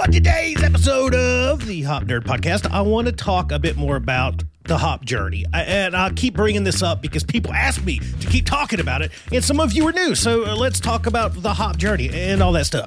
On today's episode of the Hop Nerd Podcast, I want to talk a bit more about the hop journey. And I'll keep bringing this up because people ask me to keep talking about it, and some of you are new. So let's talk about the hop journey and all that stuff.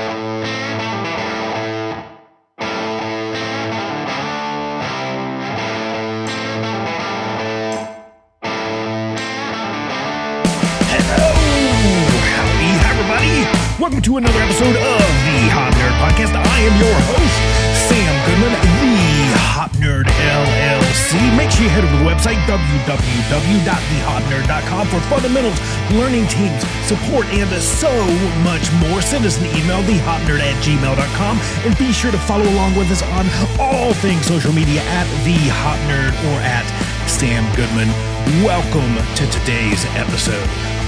Welcome to another episode of the Hop Nerd Podcast. I am your host, Sam Goodman, the Hop Nerd LLC. Make sure you head over to the website, www.thehopnerd.com for fundamentals, learning teams, support, and so much more. Send us an email, thehopnerd@gmail.com, and be sure to follow along with us on all things social media at The Hop Nerd or at Sam Goodman. Welcome to today's episode.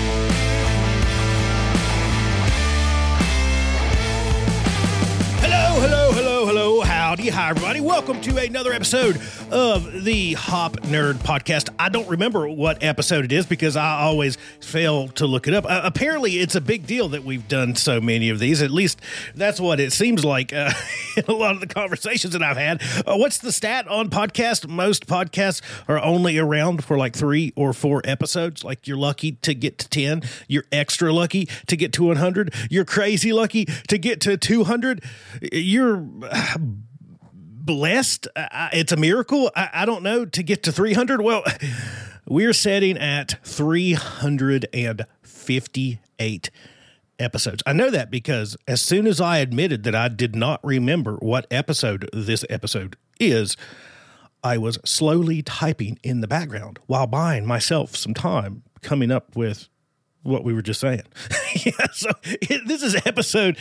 Hello, howdy, hi everybody. Welcome to another episode of the Hop Nerd Podcast. I don't remember what episode it is because I always fail to look it up. Apparently, it's a big deal that we've done so many of these. At least that's what it seems like in a lot of the conversations that I've had. What's the stat on podcast? Most podcasts are only around for like 3 or 4 episodes. Like you're lucky to get to 10. You're extra lucky to get to 100. You're crazy lucky to get to 200. You're blessed. It's a miracle. I don't know, to get to 300. Well, we're sitting at 358 episodes. I know that because as soon as I admitted that I did not remember what episode this episode is, I was slowly typing in the background while buying myself some time coming up with what we were just saying. So this is episode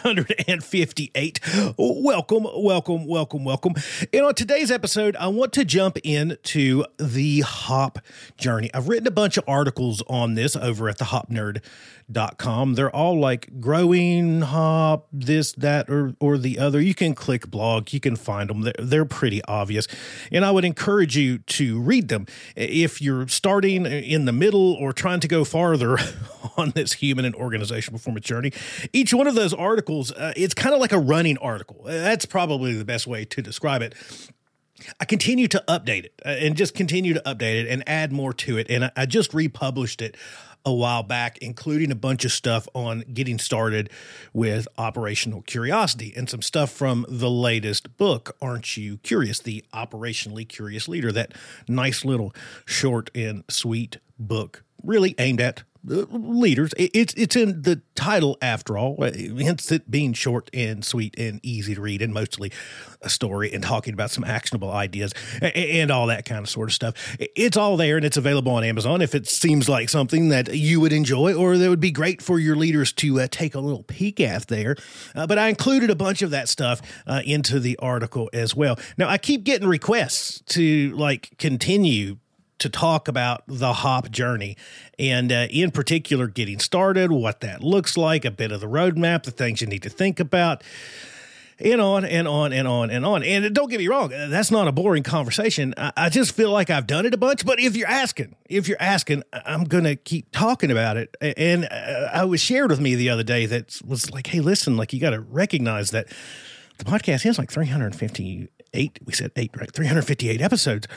358. Welcome. And on today's episode, I want to jump into the hop journey. I've written a bunch of articles on this over at thehopnerd.com. They're all like growing hop, this, that, or the other. You can click blog. You can find them. They're pretty obvious. And I would encourage you to read them if you're starting in the middle or trying to go farther on this human and organizational performance journey. Each one of those articles, it's kind of like a running article. That's probably the best way to describe it. I continue to update it and just continue to update it and add more to it. And I just republished it a while back, including a bunch of stuff on getting started with operational curiosity and some stuff from the latest book, Aren't You Curious? The Operationally Curious Leader, that nice little short and sweet book really aimed at leaders. It's in the title after all, hence it being short and sweet and easy to read and mostly a story and talking about some actionable ideas and all that kind of sort of stuff. It's all there and it's available on Amazon if it seems like something that you would enjoy or that would be great for your leaders to take a little peek at there. But I included a bunch of that stuff into the article as well. Now, I keep getting requests to continue to talk about the hop journey and in particular getting started, what that looks like, a bit of the roadmap, the things you need to think about, and on and on and on and on. And don't get me wrong, that's not a boring conversation. I just feel like I've done it a bunch, but if you're asking, I'm going to keep talking about it. And I was shared with me the other day that was like, hey, listen, like you got to recognize that the podcast has like 358, we said 8, right? 358 episodes.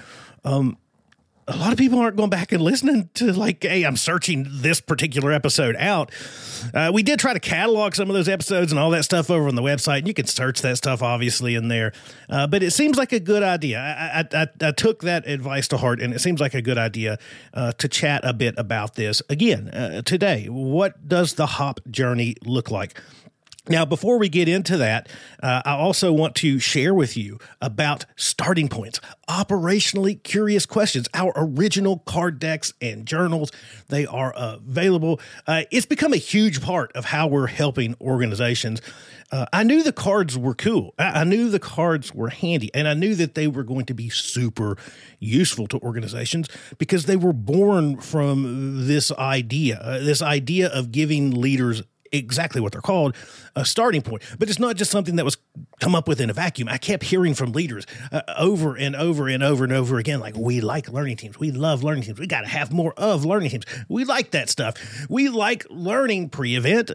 A lot of people aren't going back and listening to like, hey, I'm searching this particular episode out. We did try to catalog some of those episodes and all that stuff over on the website. And you can search that stuff obviously in there. But it seems like a good idea. I took that advice to heart, and it seems like a good idea to chat a bit about this again today. What does the hop journey look like? Now, before we get into that, I also want to share with you about starting points, operationally curious questions, our original card decks and journals. They are available. It's become a huge part of how we're helping organizations. I knew the cards were cool. I knew the cards were handy, and I knew that they were going to be super useful to organizations because they were born from this idea of giving leaders exactly what they're called, a starting point. But it's not just something that was come up with in a vacuum. I kept hearing from leaders over and over and over and over again, like, we like learning teams. We love learning teams. We got to have more of learning teams. We like that stuff. We like learning pre-event.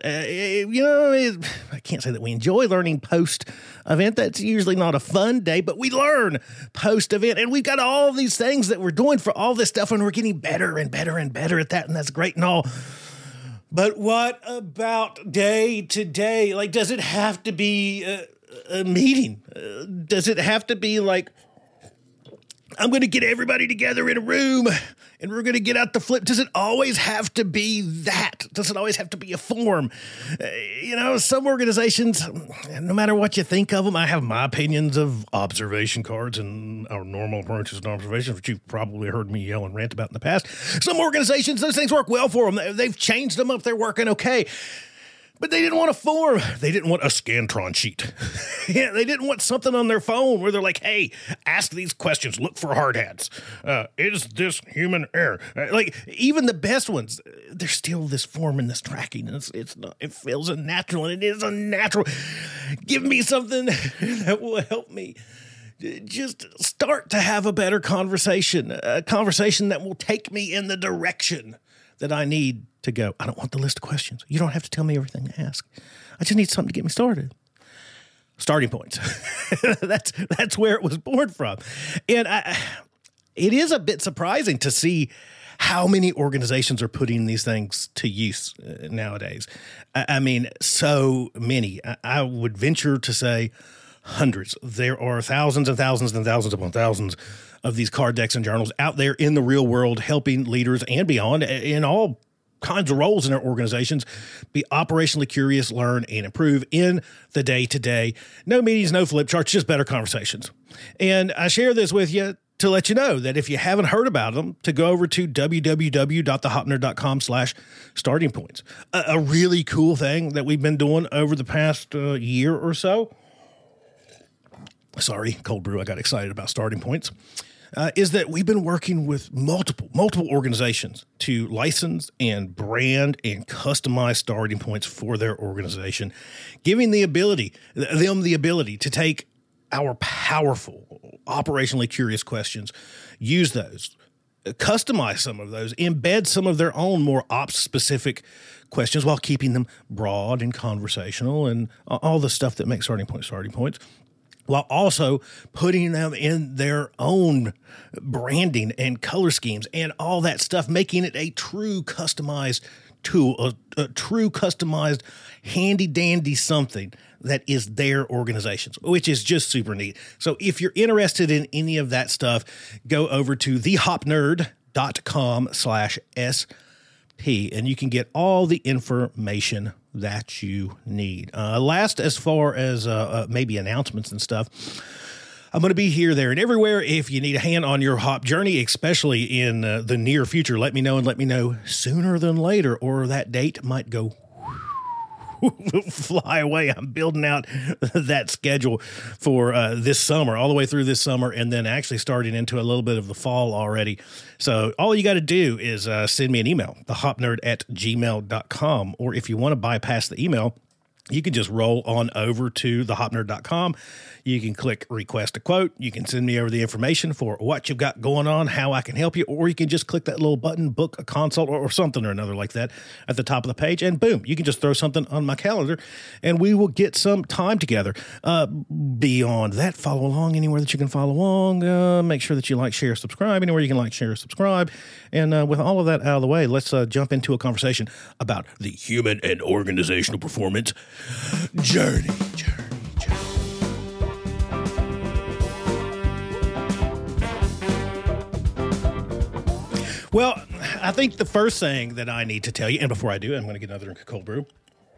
I can't say that we enjoy learning post-event. That's usually not a fun day, but we learn post-event. And we've got all these things that we're doing for all this stuff, and we're getting better and better and better at that, and that's great and all. But what about day to day? Like, does it have to be a meeting? Does it have to be like, I'm going to get everybody together in a room and we're going to get out the flip? Does it always have to be that? Does it always have to be a form? Some organizations, no matter what you think of them, I have my opinions of observation cards and our normal approaches and observations, which you've probably heard me yell and rant about in the past. Some organizations, those things work well for them. They've changed them up. They're working okay. But they didn't want a form. They didn't want a Scantron sheet. Yeah, they didn't want something on their phone where they're like, hey, ask these questions. Look for hard hats. Is this human error? Even the best ones, there's still this form and this tracking. It's not, it feels unnatural, and it is unnatural. Give me something that will help me just start to have a better conversation, a conversation that will take me in the direction that I need to go. I don't want the list of questions. You don't have to tell me everything to ask. I just need something to get me started. Starting points. That's where it was born from. And it is a bit surprising to see how many organizations are putting these things to use nowadays. I mean, so many. I would venture to say hundreds. There are thousands and thousands and thousands upon thousands of these card decks and journals out there in the real world, helping leaders and beyond in all kinds of roles in our organizations be operationally curious, learn, and improve in the day-to-day. No meetings, no flip charts, just better conversations. And I share this with you to let you know that if you haven't heard about them, to go over to www.thehopnerd.com/starting points. A really cool thing that we've been doing over the past year or so. Sorry, cold brew. I got excited about starting points. Is that we've been working with multiple organizations to license and brand and customize starting points for their organization, giving them the ability to take our powerful, operationally curious questions, use those, customize some of those, embed some of their own more ops-specific questions while keeping them broad and conversational and all the stuff that makes starting points, while also putting them in their own branding and color schemes and all that stuff, making it a true customized tool, a true customized handy-dandy something that is their organizations, which is just super neat. So if you're interested in any of that stuff, go over to thehopnerd.com/SP, and you can get all the information that you need. Last, as far as maybe announcements and stuff, I'm going to be here, there, and everywhere. If you need a hand on your hop journey, especially in the near future, let me know sooner than later, or that date might go fly away. I'm building out that schedule for this summer, all the way through this summer, and then actually starting into a little bit of the fall already. So all you got to do is send me an email, thehopnerd@gmail.com, or if you want to bypass the email, you can just roll on over to thehopnerd.com. You can click request a quote. You can send me over the information for what you've got going on, how I can help you, or you can just click that little button, book a consult or something or another like that at the top of the page, and boom, you can just throw something on my calendar and we will get some time together. Beyond that, follow along anywhere that you can follow along. Make sure that you like, share, subscribe anywhere you can like, share, subscribe. And with all of that out of the way, let's jump into a conversation about the human and organizational performance journey. Well, I think the first thing that I need to tell you, and before I do, I'm going to get another drink of cold brew.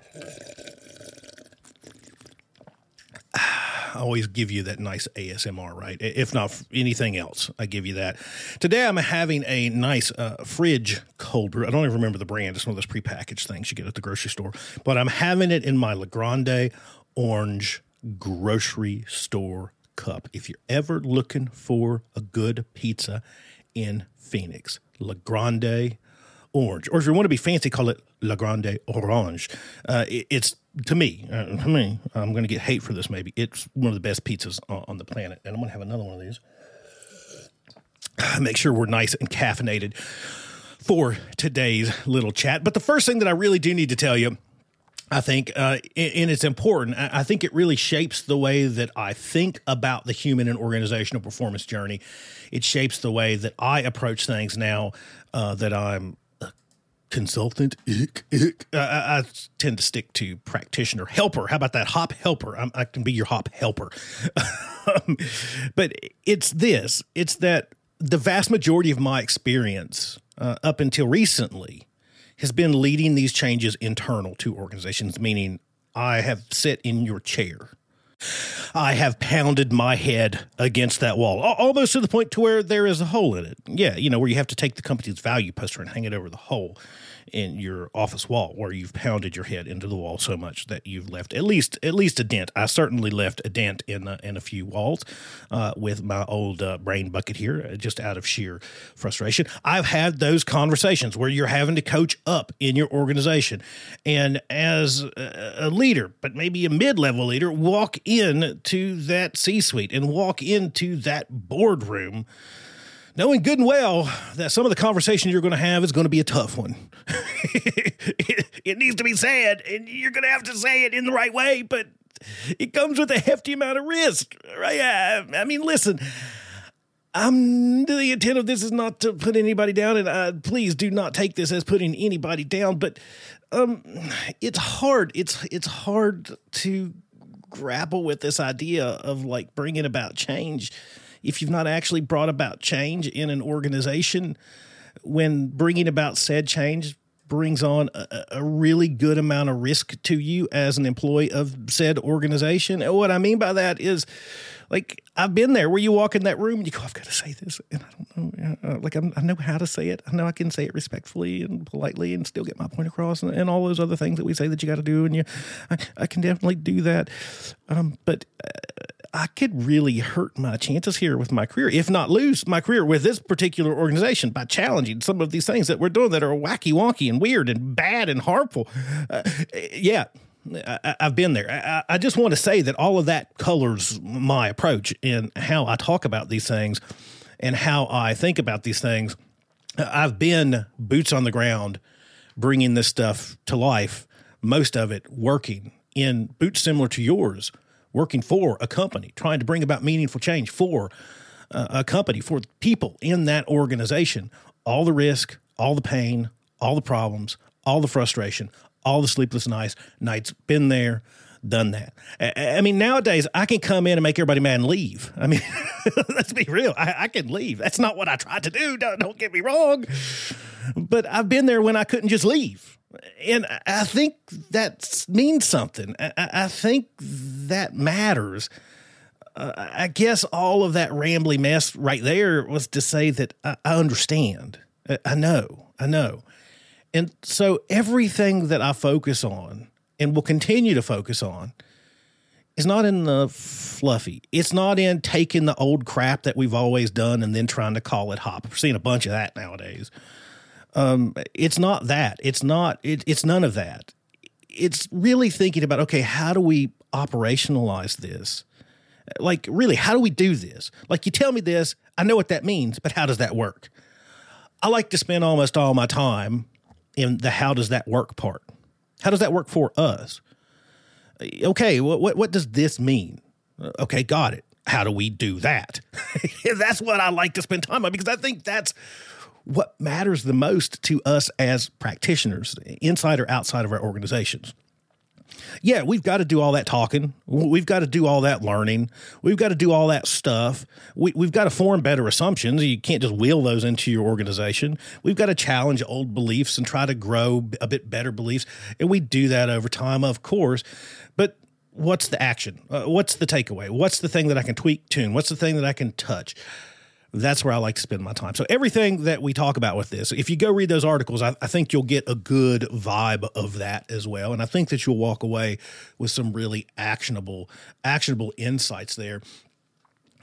I always give you that nice ASMR, right? If not anything else, I give you that. Today, I'm having a nice fridge cold brew. I don't even remember the brand. It's one of those prepackaged things you get at the grocery store. But I'm having it in my La Grande orange grocery store cup. If you're ever looking for a good pizza in Phoenix, La Grande Orange. Or if you want to be fancy, call it La Grande Orange. It's, to me, I'm going to get hate for this maybe. It's one of the best pizzas on the planet. And I'm going to have another one of these. Make sure we're nice and caffeinated for today's little chat. But the first thing that I really do need to tell you, I think, and it's important, I think it really shapes the way that I think about the human and organizational performance journey. It shapes the way that I approach things now that I'm a consultant. I tend to stick to practitioner, helper. How about that? Hop helper. I can be your hop helper. But it's that the vast majority of my experience up until recently has been leading these changes internal to organizations, meaning I have sat in your chair. I have pounded my head against that wall, almost to the point to where there is a hole in it. Yeah, where you have to take the company's value poster and hang it over the hole in your office wall, where you've pounded your head into the wall so much that you've left at least a dent. I certainly left a dent in a few walls with my old brain bucket here, just out of sheer frustration. I've had those conversations where you're having to coach up in your organization, and as a leader, but maybe a mid-level leader, walk in to that C-suite and walk into that boardroom, knowing good and well that some of the conversation you're going to have is going to be a tough one. It needs to be said, and you're going to have to say it in the right way, but it comes with a hefty amount of risk, right? I mean, listen, the intent of this is not to put anybody down, and please do not take this as putting anybody down, but it's hard. It's hard to grapple with this idea of like bringing about change if you've not actually brought about change in an organization, when bringing about said change brings on a really good amount of risk to you as an employee of said organization. And what I mean by that is, like, I've been there where you walk in that room and you go, I've got to say this, and I don't know, I know how to say it. I know I can say it respectfully and politely and still get my point across, and all those other things that we say that you got to do, and I can definitely do that. But I could really hurt my chances here with my career, if not lose my career with this particular organization, by challenging some of these things that we're doing that are wacky, wonky, and weird and bad and harmful. I've been there. I just want to say that all of that colors my approach in how I talk about these things and how I think about these things. I've been boots on the ground, bringing this stuff to life, most of it working in boots similar to yours, working for a company, trying to bring about meaningful change for a company, for people in that organization. All the risk, all the pain, all the problems, all the frustration, all the sleepless nights, been there, done that. I mean, nowadays, I can come in and make everybody mad and leave. I mean, let's be real. I can leave. That's not what I tried to do. Don't get me wrong. But I've been there when I couldn't just leave. And I think that means something. I think that matters. I guess all of that rambly mess right there was to say that I understand. I know. And so everything that I focus on and will continue to focus on is not in the fluffy. It's not in taking the old crap that we've always done and then trying to call it hop. We're seeing a bunch of that nowadays. It's not that. It's none of that. It's really thinking about, okay, how do we operationalize this? Like, really, how do we do this? Like, you tell me this, I know what that means, but how does that work? I like to spend almost all my time in the how does that work part. How does that work for us? Okay, what does this mean? Okay, got it. How do we do that? That's what I like to spend time on, because I think that's what matters the most to us as practitioners, inside or outside of our organizations. Yeah, we've got to do all that talking. We've got to do all that learning. We've got to do all that stuff. We've got to form better assumptions. You can't just wheel those into your organization. We've got to challenge old beliefs and try to grow a bit better beliefs. And we do that over time, of course. But what's the action? What's the takeaway? What's the thing that I can tweak, tune? What's the thing that I can touch? That's where I like to spend my time. So everything that we talk about with this, if you go read those articles, I think you'll get a good vibe of that as well. And I think that you'll walk away with some really actionable insights there.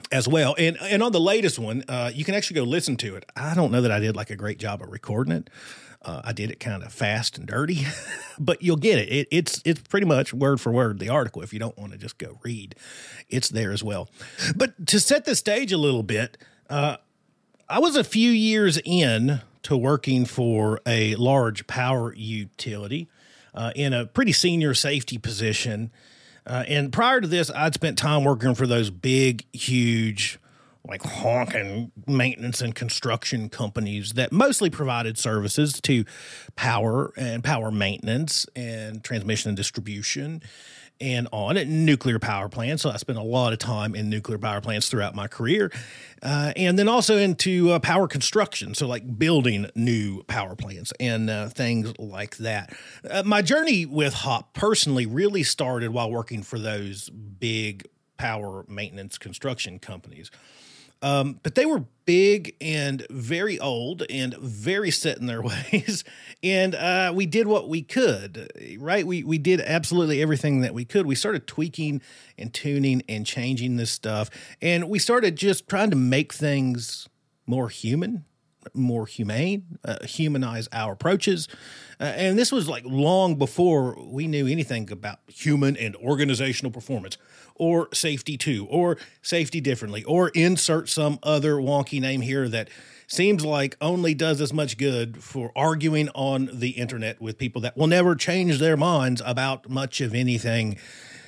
as well. And on the latest one, you can actually go listen to it. I don't know that I did like a great job of recording it. I did it kind of fast and dirty, but you'll get it. It's pretty much word for word the article. If you don't want to just go read, it's there as well. But to set the stage a little bit, I was a few years in to working for a large power utility in a pretty senior safety position. And prior to this, I'd spent time working for those big, huge, like honking maintenance and construction companies that mostly provided services to power and power maintenance and transmission and distribution and on at nuclear power plants. So I spent a lot of time in nuclear power plants throughout my career. And then also into power construction. So like building new power plants and things like that. My journey with HOP personally really started while working for those big power maintenance construction companies. But they were big and very old and very set in their ways. And we did what we could, right? We did absolutely everything that we could. We started tweaking and tuning and changing this stuff. And we started just trying to make things more human, more humane, humanize our approaches. And this was like long before we knew anything about human and organizational performance or safety too, or safety differently, or insert some other wonky name here that seems like only does as much good for arguing on the internet with people that will never change their minds about much of anything.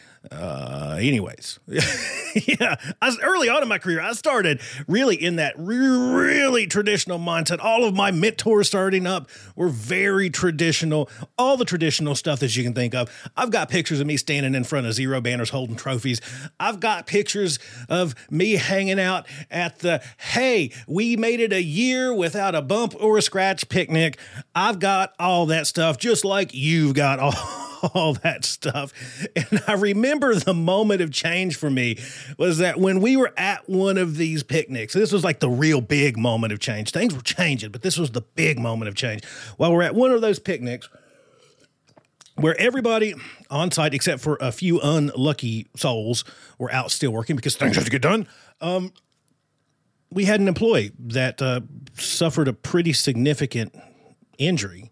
Anyways, yeah, early on in my career, I started really in that really traditional mindset. All of my mentors starting up were very traditional, all the traditional stuff that you can think of. I've got pictures of me standing in front of zero banners holding trophies. I've got pictures of me hanging out at the, hey, we made it a year without a bump or a scratch picnic. I've got all that stuff, just like you've got all that stuff. And I remember the moment of change for me was that when we were at one of these picnics, this was like the real big moment of change. Things were changing, but this was the big moment of change. While we're at one of those picnics where everybody on site, except for a few unlucky souls, were out still working because things have to get done. We had an employee that suffered a pretty significant injury.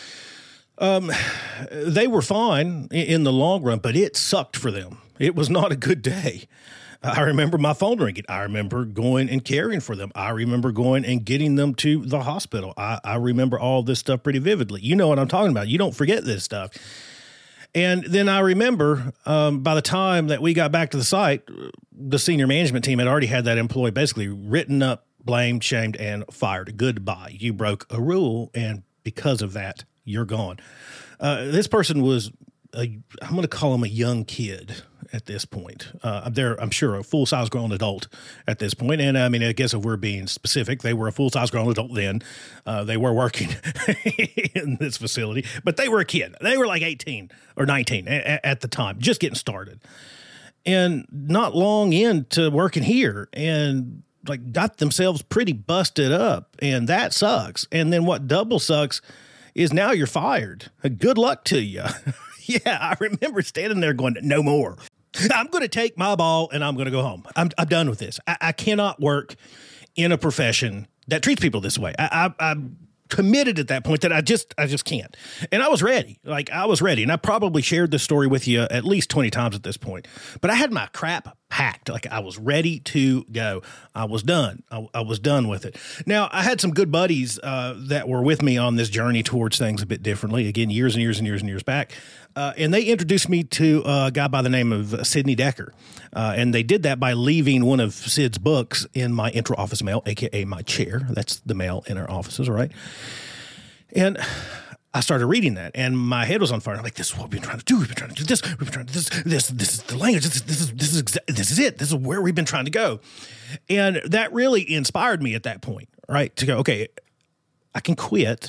They were fine in the long run, but it sucked for them. It was not a good day. I remember my phone ringing. I remember going and caring for them. I remember going and getting them to the hospital. I remember all this stuff pretty vividly. You know what I'm talking about. You don't forget this stuff. And then I remember by the time that we got back to the site, the senior management team had already had that employee basically written up, blamed, shamed, and fired. Goodbye. You broke a rule, and because of that, you're gone. This person was, I'm going to call him a young kid at this point. They're, I'm sure, a full-size grown adult at this point. And I mean, I guess if we're being specific, they were a full-size grown adult then. They were working in this facility, but they were a kid. They were like 18 or 19 at the time, just getting started. And not long into working here and like got themselves pretty busted up. And that sucks. And then what double sucks is now you're fired. Good luck to you. Yeah, I remember standing there going, no more. I'm going to take my ball and I'm going to go home. I'm done with this. I cannot work in a profession that treats people this way. I'm committed at that point that I just can't. And I was ready. Like I was ready. And I probably shared this story with you at least 20 times at this point. But I had my crap packed. Like I was ready to go. I was done. I was done with it. Now, I had some good buddies that were with me on this journey towards things a bit differently. Again, years and years and years and years back. And they introduced me to a guy by the name of Sidney Decker. And they did that by leaving one of Sid's books in my intra-office mail, a.k.a. my chair. That's the mail in our offices, right? And I started reading that, and my head was on fire. I'm like, this is what we've been trying to do. We've been trying to do this. We've been trying to do this. This is the language. This is it. This is where we've been trying to go. And that really inspired me at that point, right? To go, okay, I can quit,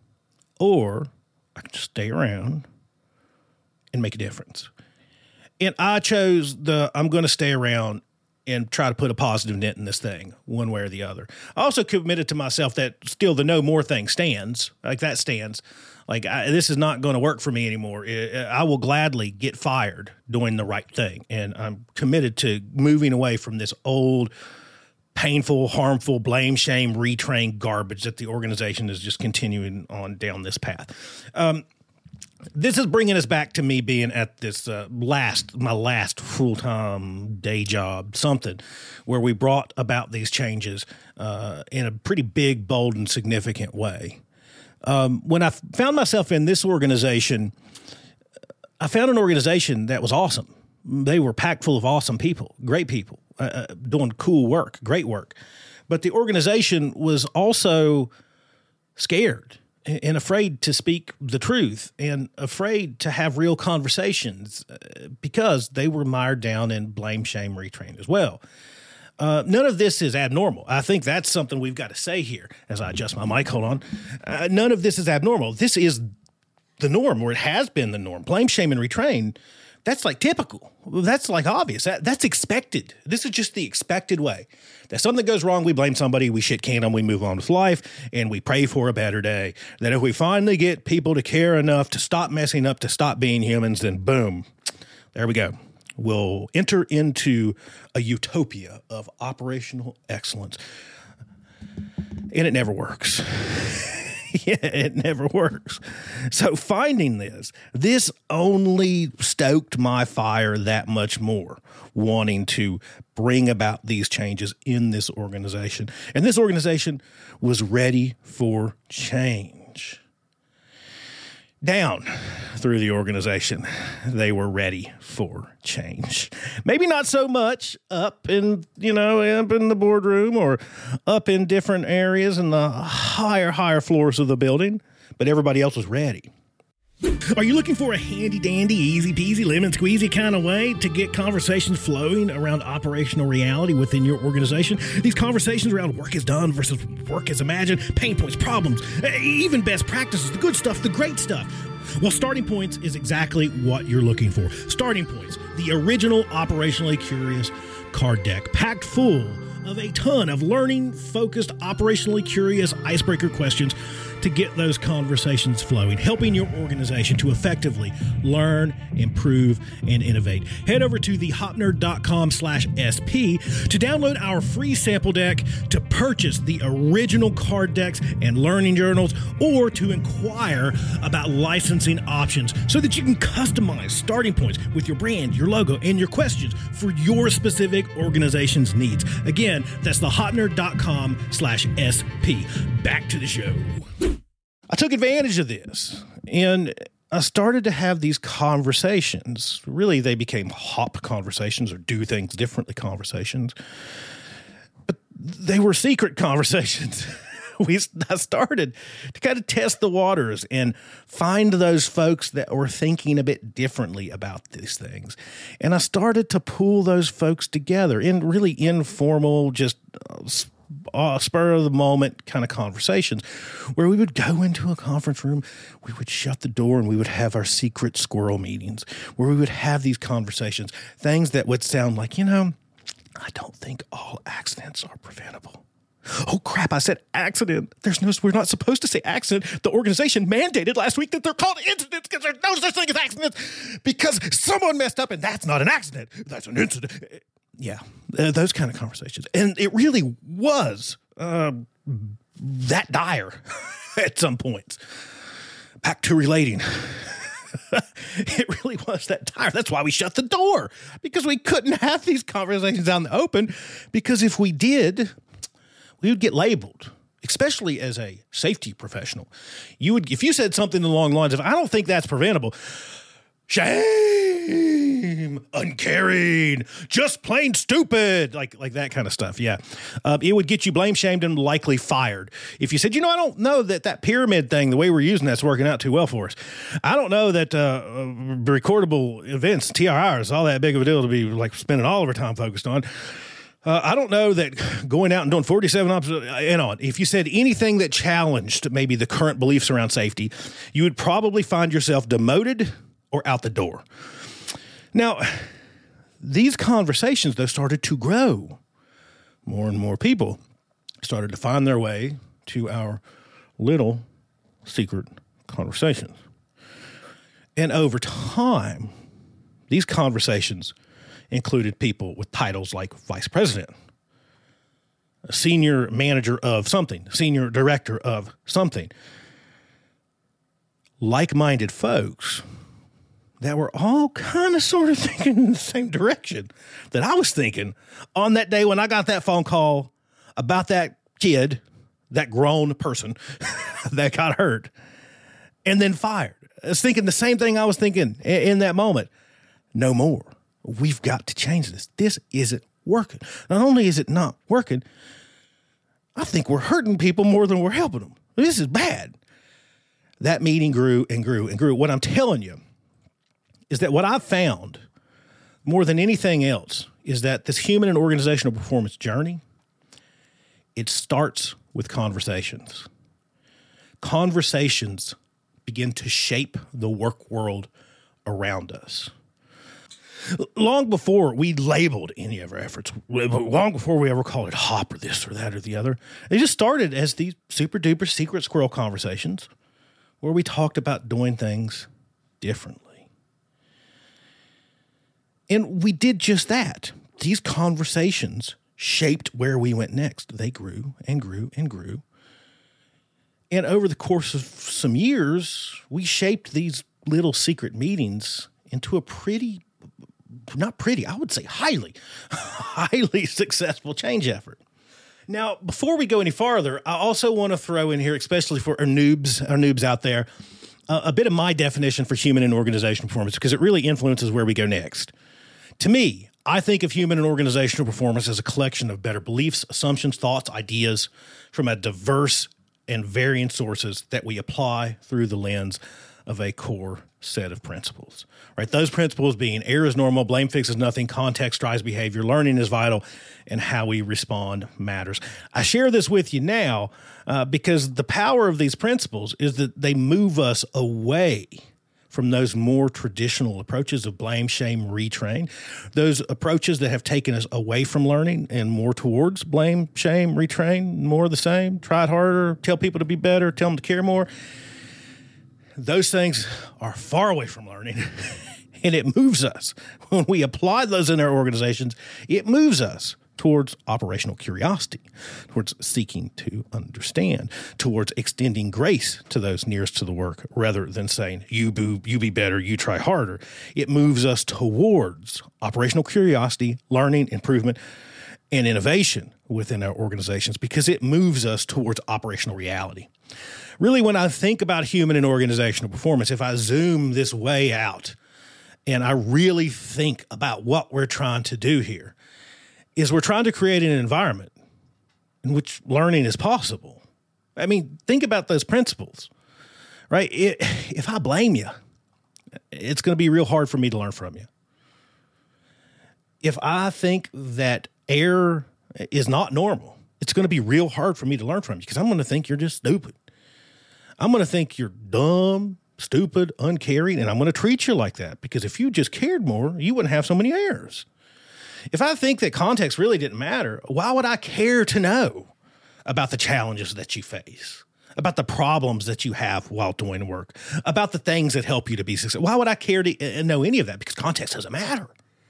or I can just stay around and make a difference. And I chose I'm going to stay around and try to put a positive dent in this thing one way or the other. I also committed to myself that still the no more thing stands, like that stands. Like, this is not going to work for me anymore. I will gladly get fired doing the right thing. And I'm committed to moving away from this old, painful, harmful, blame, shame, retrain garbage that the organization is just continuing on down this path. This is bringing us back to me being at this my last full-time day job, something where we brought about these changes in a pretty big, bold, and significant way. When I found myself in this organization, I found an organization that was awesome. They were packed full of awesome people, great people, doing cool work, great work. But the organization was also scared and afraid to speak the truth and afraid to have real conversations because they were mired down in blame, shame, retrain as well. None of this is abnormal. I think that's something we've got to say here as I adjust my mic. Hold on. None of this is abnormal. This is the norm, or it has been the norm. Blame, shame, and retrain, that's like typical. That's like obvious. That's expected. This is just the expected way. That something goes wrong, we blame somebody, we shit can them, we move on with life, and we pray for a better day. That if we finally get people to care enough to stop messing up, to stop being humans, then boom, there we go. We'll enter into a utopia of operational excellence. And it never works. Yeah, it never works. So finding this only stoked my fire that much more, wanting to bring about these changes in this organization. And this organization was ready for change. Down through the organization, they were ready for change. Maybe not so much up in the boardroom or up in different areas in the higher floors of the building, but everybody else was ready. Are you looking for a handy-dandy, easy-peasy, lemon-squeezy kind of way to get conversations flowing around operational reality within your organization? These conversations around work is done versus work is imagined, pain points, problems, even best practices, the good stuff, the great stuff. Well, Starting Points is exactly what you're looking for. Starting Points, the original Operationally Curious card deck, packed full of a ton of learning-focused, operationally curious icebreaker questions to get those conversations flowing, helping your organization to effectively learn, improve, and innovate. Head over to thehopnerd.com/SP to download our free sample deck, to purchase the original card decks and learning journals, or to inquire about licensing options so that you can customize Starting Points with your brand, your logo, and your questions for your specific organization's needs. Again, that's thehopnerd.com/SP. Back to the show. I took advantage of this and I started to have these conversations. Really, they became HOP conversations or do things differently conversations, but they were secret conversations. I started to kind of test the waters and find those folks that were thinking a bit differently about these things. And I started to pull those folks together in really informal, just spur of the moment kind of conversations where we would go into a conference room, we would shut the door, and we would have our secret squirrel meetings where we would have these conversations, things that would sound like, I don't think all accidents are preventable. Oh crap, I said accident. We're not supposed to say accident. The organization mandated last week that they're called incidents because there's no such thing as accidents because someone messed up and that's not an accident. That's an incident. Yeah, those kind of conversations. And it really was that dire at some points. Back to relating. It really was that dire. That's why we shut the door, because we couldn't have these conversations out in the open, because if we did, we would get labeled, especially as a safety professional. If you said something along the lines of, I don't think that's preventable, shame, uncaring, just plain stupid, like that kind of stuff. Yeah. It would get you blame shamed and likely fired. If you said, I don't know that pyramid thing, the way we're using that's working out too well for us. I don't know that recordable events, TRR, is all that big of a deal to be like spending all of our time focused on. I don't know that going out and doing 47 opposite and on. If you said anything that challenged maybe the current beliefs around safety, you would probably find yourself demoted or out the door. Now, these conversations, though, started to grow. More and more people started to find their way to our little secret conversations. And over time, these conversations included people with titles like vice president, a senior manager of something, senior director of something. Like-minded folks that were all kind of sort of thinking in the same direction that I was thinking on that day when I got that phone call about that kid, that grown person that got hurt and then fired. I was thinking the same thing I was thinking in that moment. No more. We've got to change this. This isn't working. Not only is it not working, I think we're hurting people more than we're helping them. This is bad. That meeting grew and grew and grew. What I'm telling you is that what I've found more than anything else is that this human and organizational performance journey, it starts with conversations. Conversations begin to shape the work world around us. Long before we labeled any of our efforts, long before we ever called it HOP or this or that or the other, it just started as these super duper secret squirrel conversations where we talked about doing things differently. And we did just that. These conversations shaped where we went next. They grew and grew and grew. And over the course of some years, we shaped these little secret meetings into a I would say highly successful change effort. Now, before we go any farther, I also want to throw in here, especially for our noobs out there, a bit of my definition for human and organizational performance, because it really influences where we go next. To me, I think of human and organizational performance as a collection of better beliefs, assumptions, thoughts, ideas from a diverse and varying sources that we apply through the lens of a core set of principles, right? Those principles being error is normal, blame fixes nothing, context drives behavior, learning is vital, and how we respond matters. I share this with you now because the power of these principles is that they move us away from those more traditional approaches of blame, shame, retrain, those approaches that have taken us away from learning and more towards blame, shame, retrain, more of the same, try it harder, tell people to be better, tell them to care more. Those things are far away from learning, and it moves us. When we apply those in our organizations, it moves us towards operational curiosity, towards seeking to understand, towards extending grace to those nearest to the work, rather than saying, you be better, you try harder. It moves us towards operational curiosity, learning, improvement, and innovation within our organizations because it moves us towards operational reality. Really, when I think about human and organizational performance, if I zoom this way out and I really think about what we're trying to do here, is we're trying to create an environment in which learning is possible. I mean, think about those principles, right? If I blame you, it's going to be real hard for me to learn from you. If I think that error is not normal, it's going to be real hard for me to learn from you because I'm going to think you're just stupid. I'm going to think you're dumb, stupid, uncaring, and I'm going to treat you like that because if you just cared more, you wouldn't have so many errors. If I think that context really didn't matter, why would I care to know about the challenges that you face, about the problems that you have while doing work, about the things that help you to be successful? Why would I care to know any of that? Because context doesn't matter.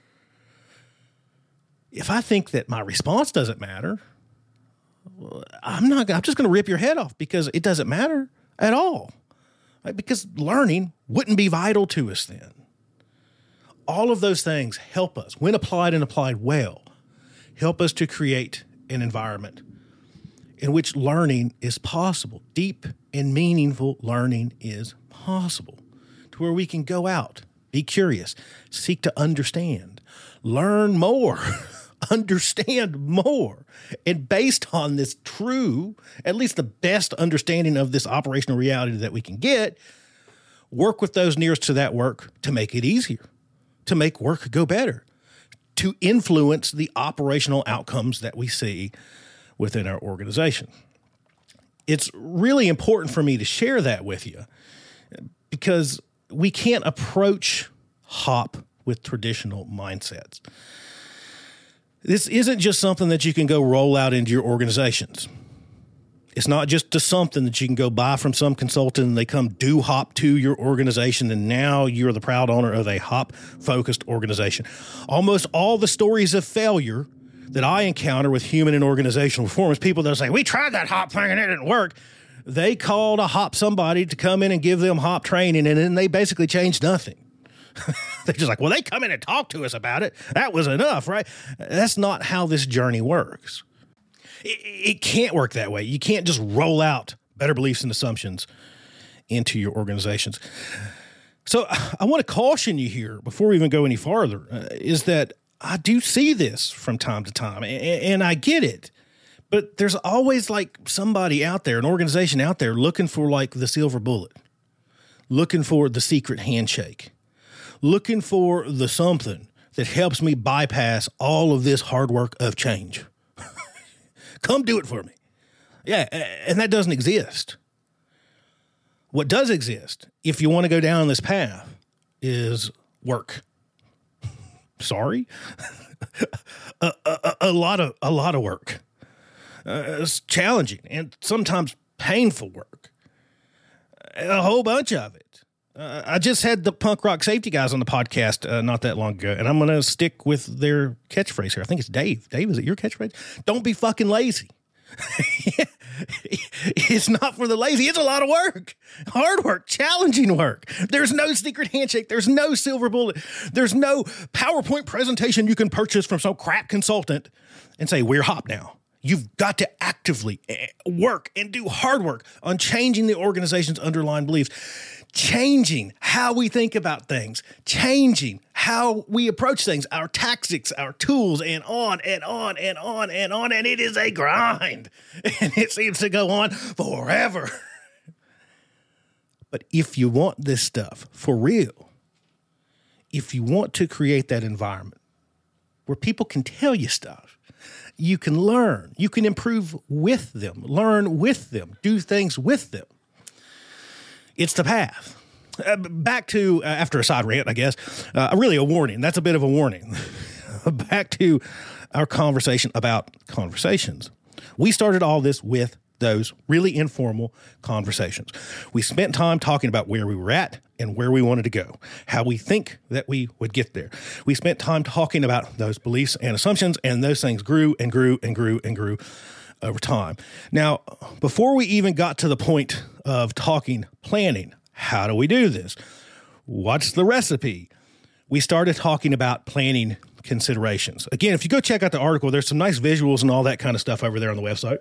If I think that my response doesn't matter, I'm just going to rip your head off because it doesn't matter at all. Right? Because learning wouldn't be vital to us then. All of those things help us, when applied and applied well, help us to create an environment in which learning is possible. Deep and meaningful learning is possible, to where we can go out, be curious, seek to understand, learn more, understand more. And based on this true, at least the best understanding of this operational reality that we can get, work with those nearest to that work to make it easier, to make work go better, to influence the operational outcomes that we see within our organization. It's really important for me to share that with you because we can't approach HOP with traditional mindsets. This isn't just something that you can go roll out into your organizations. It's not just something that you can go buy from some consultant and they come do hop to your organization and now you're the proud owner of a hop-focused organization. Almost all the stories of failure that I encounter with human and organizational performance, people that say, we tried that hop thing and it didn't work. They called a hop somebody to come in and give them hop training, and then they basically changed nothing. They're just like, well, they come in and talk to us about it. That was enough, right? That's not how this journey works. It can't work that way. You can't just roll out better beliefs and assumptions into your organizations. So I want to caution you here before we even go any farther, is that I do see this from time to time, and I get it. But there's always like somebody out there, an organization out there looking for like the silver bullet, looking for the secret handshake, looking for the something that helps me bypass all of this hard work of change. Come do it for me. Yeah, and that doesn't exist. What does exist, if you want to go down this path, is work. Sorry? a lot of work. It's challenging and sometimes painful work. A whole bunch of it. I just had the punk rock safety guys on the podcast not that long ago, and I'm going to stick with their catchphrase here. I think it's Dave. Dave, is it your catchphrase? Don't be fucking lazy. It's not for the lazy. It's a lot of work, hard work, challenging work. There's no secret handshake. There's no silver bullet. There's no PowerPoint presentation you can purchase from some crap consultant and say, we're hop now. You've got to actively work and do hard work on changing the organization's underlying beliefs, changing how we think about things, changing how we approach things, our tactics, our tools, and on and on and on and on. And it is a grind, and it seems to go on forever. But if you want this stuff for real, if you want to create that environment where people can tell you stuff, you can learn, you can improve with them, learn with them, do things with them. It's the path. Back to, after a side rant, I guess, really a warning. That's a bit of a warning. Back to our conversation about conversations. We started all this with those really informal conversations. We spent time talking about where we were at and where we wanted to go, how we think that we would get there. We spent time talking about those beliefs and assumptions, and those things grew and grew and grew and grew over time. Now, before we even got to the point of talking planning, how do we do this? What's the recipe? We started talking about planning considerations. Again, if you go check out the article, there's some nice visuals and all that kind of stuff over there on the website.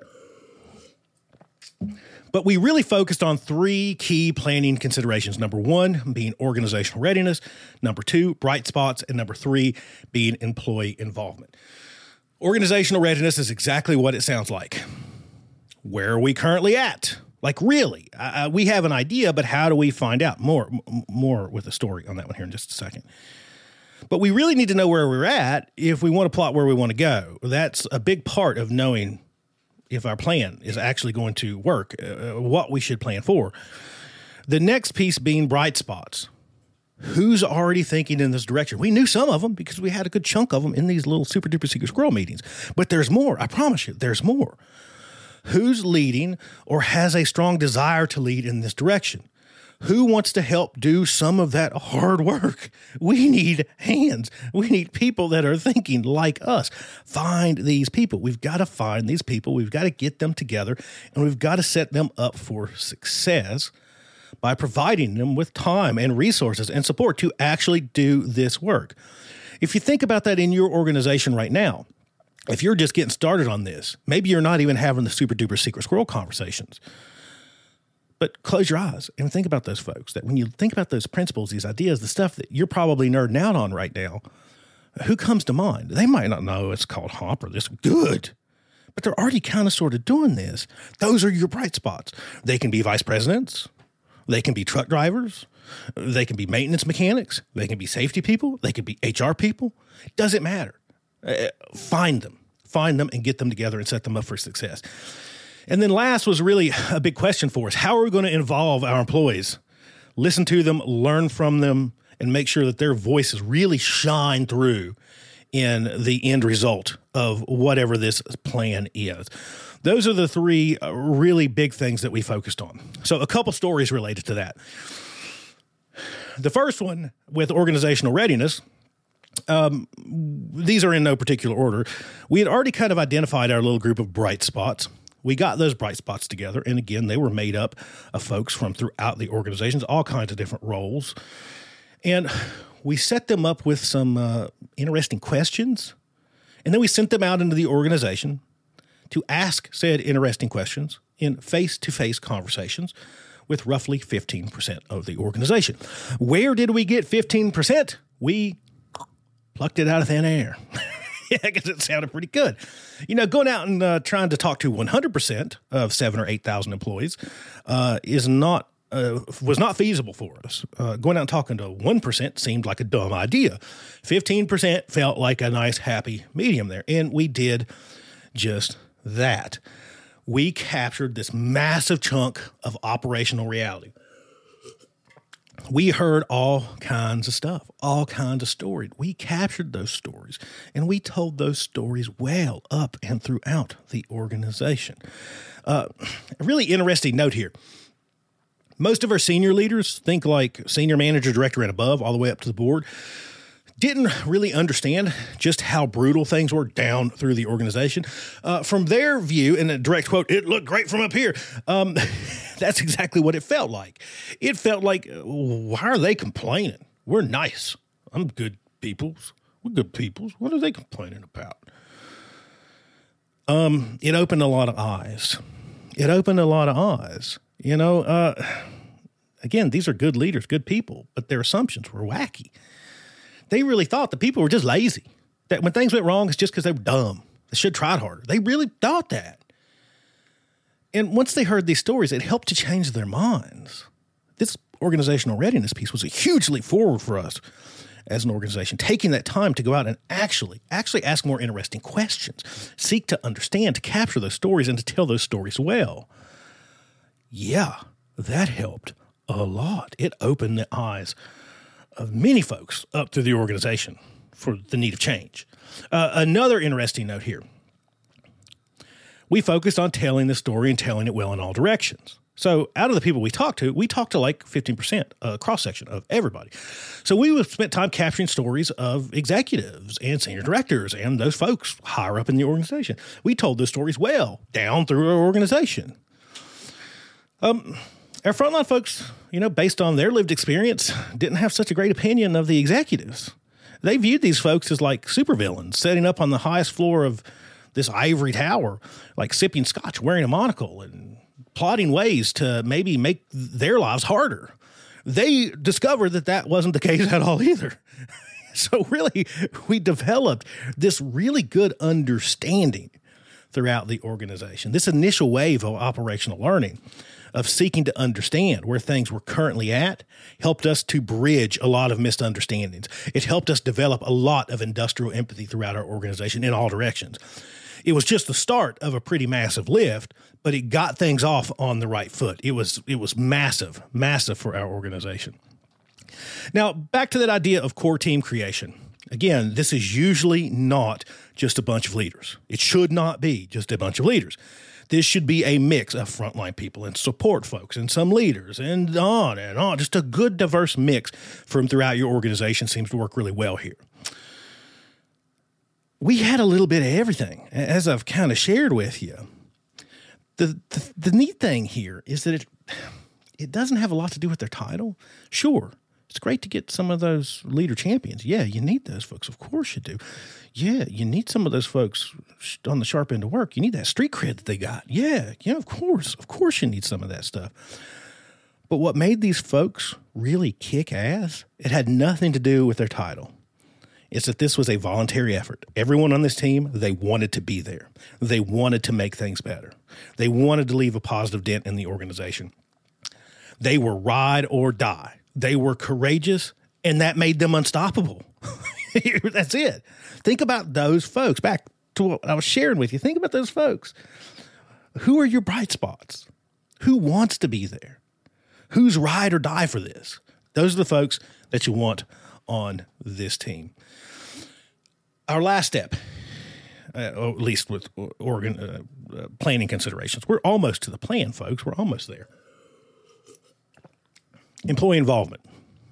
But we really focused on three key planning considerations. Number one being organizational readiness. Number two, bright spots. And number three being employee involvement. Organizational readiness is exactly what it sounds like. Where are we currently at? Like really, we have an idea, but how do we find out? More with a story on that one here in just a second. But we really need to know where we're at if we want to plot where we want to go. That's a big part of knowing if our plan is actually going to work, what we should plan for. The next piece being bright spots. Who's already thinking in this direction? We knew some of them because we had a good chunk of them in these little super duper secret squirrel meetings. But there's more. I promise you, there's more. Who's leading or has a strong desire to lead in this direction? Who wants to help do some of that hard work? We need hands. We need people that are thinking like us. Find these people. We've got to find these people. We've got to get them together, and we've got to set them up for success by providing them with time and resources and support to actually do this work. If you think about that in your organization right now, if you're just getting started on this, maybe you're not even having the super duper secret squirrel conversations. But close your eyes and think about those folks, that when you think about those principles, these ideas, the stuff that you're probably nerding out on right now, who comes to mind? They might not know it's called HOP or this. Good. But they're already kind of sort of doing this. Those are your bright spots. They can be vice presidents. They can be truck drivers. They can be maintenance mechanics. They can be safety people. They can be HR people. It doesn't matter. Find them and get them together and set them up for success. And then last was really a big question for us. How are we going to involve our employees? Listen to them, learn from them, and make sure that their voices really shine through in the end result of whatever this plan is. Those are the three really big things that we focused on. So a couple stories related to that. The first one with organizational readiness, these are in no particular order. We had already kind of identified our little group of bright spots. We got those bright spots together, and again, they were made up of folks from throughout the organizations, all kinds of different roles. And we set them up with some interesting questions, and then we sent them out into the organization to ask said interesting questions in face-to-face conversations with roughly 15% of the organization. Where did we get 15%? We plucked it out of thin air. Yeah, because it sounded pretty good. You know, going out and trying to talk to 100% of 7,000 or 8,000 employees was not feasible for us. Going out and talking to 1% seemed like a dumb idea. 15% felt like a nice, happy medium there. And we did just that. We captured this massive chunk of operational reality. We heard all kinds of stuff, all kinds of stories. We captured those stories, and we told those stories well up and throughout the organization. A really interesting note here. Most of our senior leaders, think like senior manager, director, and above, all the way up to the board, didn't really understand just how brutal things were down through the organization. From their view, in a direct quote, "It looked great from up here." That's exactly what it felt like. It felt like, why are they complaining? We're nice. I'm good peoples. We're good peoples. What are they complaining about? It opened a lot of eyes. You know, again, these are good leaders, good people, but their assumptions were wacky. They really thought the people were just lazy, that when things went wrong, it's just because they were dumb. They should have tried harder. They really thought that. And once they heard these stories, it helped to change their minds. This organizational readiness piece was a huge leap forward for us as an organization, taking that time to go out and actually ask more interesting questions, seek to understand, to capture those stories, and to tell those stories well. Yeah, that helped a lot. It opened the eyes of many folks up through the organization for the need of change. Another interesting note here. We focused on telling the story and telling it well in all directions. So out of the people we talked to like 15%, cross-section of everybody. So we spent time capturing stories of executives and senior directors and those folks higher up in the organization. We told those stories well down through our organization. Our frontline folks, you know, based on their lived experience, didn't have such a great opinion of the executives. They viewed these folks as like supervillains, setting up on the highest floor of this ivory tower, like sipping scotch, wearing a monocle, and plotting ways to maybe make their lives harder. They discovered that that wasn't the case at all either. So really, we developed this really good understanding throughout the organization. This initial wave of operational learning, of seeking to understand where things were currently at, helped us to bridge a lot of misunderstandings. It helped us develop a lot of industrial empathy throughout our organization in all directions. It was just the start of a pretty massive lift, but it got things off on the right foot. It was massive for our organization. Now, back to that idea of core team creation. Again, this is usually not just a bunch of leaders. It should not be just a bunch of leaders. This should be a mix of frontline people and support folks and some leaders and on and on. Just a good, diverse mix from throughout your organization seems to work really well here. We had a little bit of everything, as I've kind of shared with you. The neat thing here is that it doesn't have a lot to do with their title. Sure, it's great to get some of those leader champions. Yeah, you need those folks. Of course you do. Yeah, you need some of those folks on the sharp end of work. You need that street cred that they got. Yeah, of course. Of course you need some of that stuff. But what made these folks really kick ass, it had nothing to do with their title. It's that this was a voluntary effort. Everyone on this team, they wanted to be there. They wanted to make things better. They wanted to leave a positive dent in the organization. They were ride or die. They were courageous, and that made them unstoppable. That's it. Think about those folks. Back to what I was sharing with you. Think about those folks. Who are your bright spots? Who wants to be there? Who's ride or die for this? Those are the folks that you want on this team. Our last step, or at least with planning considerations, we're almost to the plan, folks. We're almost there. Employee involvement.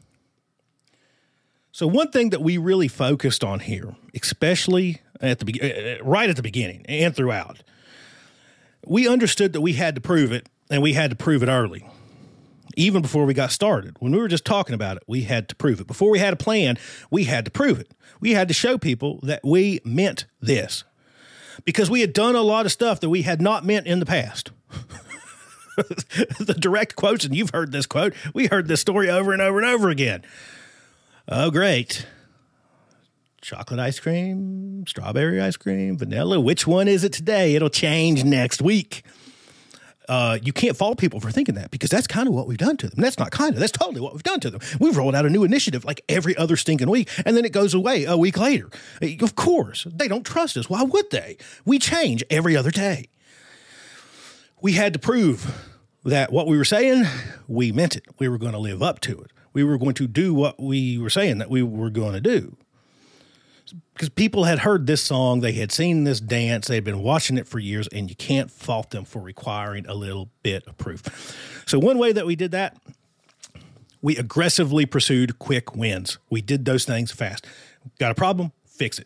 So one thing that we really focused on here, especially right at the beginning and throughout, we understood that we had to prove it, and we had to prove it early. Even before we got started, when we were just talking about it, we had to prove it. Before we had a plan, we had to prove it. We had to show people that we meant this, because we had done a lot of stuff that we had not meant in the past. The direct quotes, and you've heard this quote, we heard this story over and over and over again. Oh, great. Chocolate ice cream, strawberry ice cream, vanilla. Which one is it today? It'll change next week. You can't fault people for thinking that, because that's kind of what we've done to them. That's not kind of, that's totally what we've done to them. We've rolled out a new initiative like every other stinking week, and then it goes away a week later. Of course, they don't trust us. Why would they? We change every other day. We had to prove that what we were saying, we meant it. We were going to live up to it. We were going to do what we were saying that we were going to do. Because people had heard this song, they had seen this dance, they'd been watching it for years, and you can't fault them for requiring a little bit of proof. So one way that we did that, we aggressively pursued quick wins. We did those things fast. Got a problem? Fix it.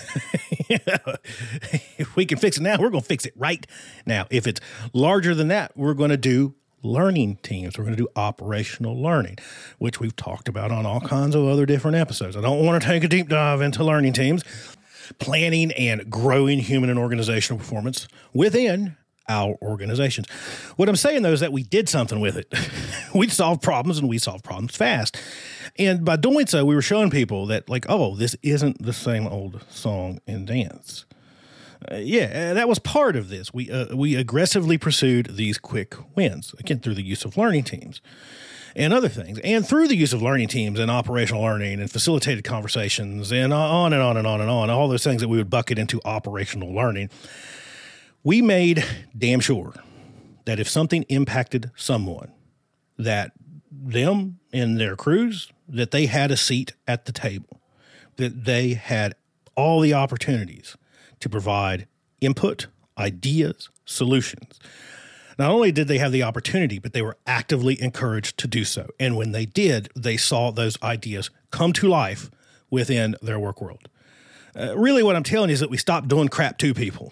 If we can fix it now, we're going to fix it right now. If it's larger than that, we're going to do learning teams. We're going to do operational learning, which we've talked about on all kinds of other different episodes. I don't want to take a deep dive into learning teams, planning and growing human and organizational performance within our organizations. What I'm saying, though, is that we did something with it. We solved problems, and we solved problems fast. And by doing so, we were showing people that, like, oh, this isn't the same old song and dance. That was part of this. We aggressively pursued these quick wins, again, through the use of learning teams and other things, and through the use of learning teams and operational learning and facilitated conversations and on and on and on and on, all those things that we would bucket into operational learning. We made damn sure that if something impacted someone, that them and their crews, that they had a seat at the table, that they had all the opportunities to provide input, ideas, solutions. Not only did they have the opportunity, but they were actively encouraged to do so. And when they did, they saw those ideas come to life within their work world. Really what I'm telling you is that we stopped doing crap to people.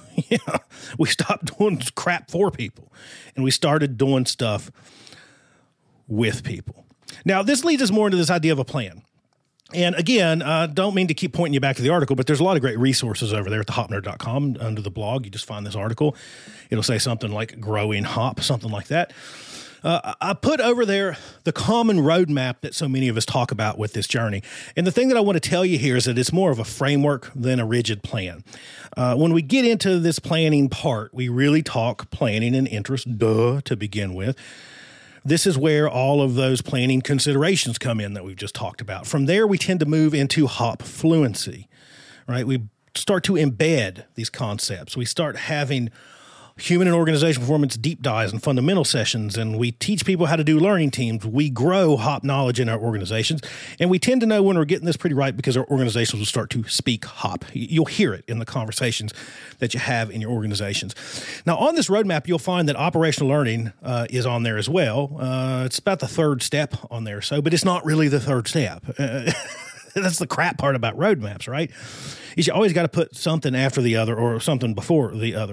We stopped doing crap for people, and we started doing stuff with people. Now, this leads us more into this idea of a plan. And again, don't mean to keep pointing you back to the article, but there's a lot of great resources over there at thehopnerd.com under the blog. You just find this article. It'll say something like growing hop, something like that. I put over there the common roadmap that so many of us talk about with this journey. And the thing that I want to tell you here is that it's more of a framework than a rigid plan. When we get into this planning part, we really talk planning and interest, to begin with. This is where all of those planning considerations come in that we've just talked about. From there, we tend to move into hop fluency, right? We start to embed these concepts. We start having human and organizational performance deep dives and fundamental sessions, and we teach people how to do learning teams. We grow hop knowledge in our organizations, and we tend to know when we're getting this pretty right because our organizations will start to speak hop. You'll hear it in the conversations that you have in your organizations. Now, on this roadmap, you'll find that operational learning is on there as well. It's about the third step on there, but it's not really the third step. That's the crap part about roadmaps, right? Is you always got to put something after the other or something before the other.